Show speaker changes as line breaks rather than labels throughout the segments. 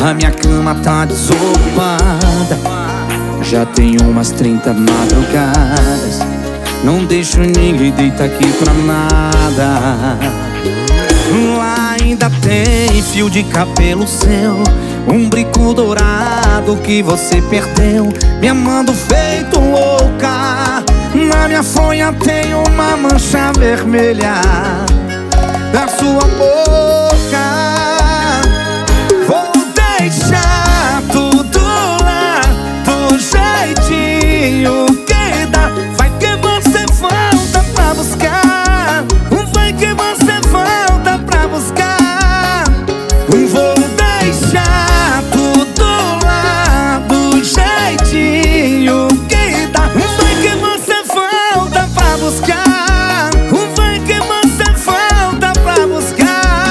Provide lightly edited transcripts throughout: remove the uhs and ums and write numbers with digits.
A minha cama tá desocupada, já tem umas 30 madrugadas. Não deixo ninguém deitar aqui pra nada. Lá ainda tem fio de cabelo seu, um brinco dourado que você perdeu, me amando feito louca. Na minha fronha tem uma mancha vermelha da sua boca. Vou deixar tudo lá do jeitinho que dá. Vai que você volta pra buscar, vai que você volta pra buscar. Vou deixar tudo lá do jeitinho que dá. Vai que você volta pra buscar, vai que você volta pra buscar.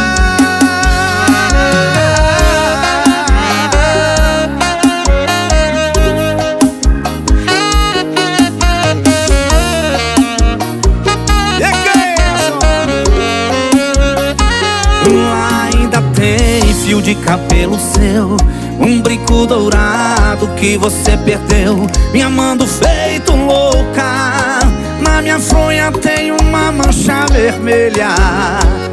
Lá ainda tem fio de cabelo seu, um brinco dourado que você perdeu, me amando feito louca. Na minha fronha tem uma mancha vermelha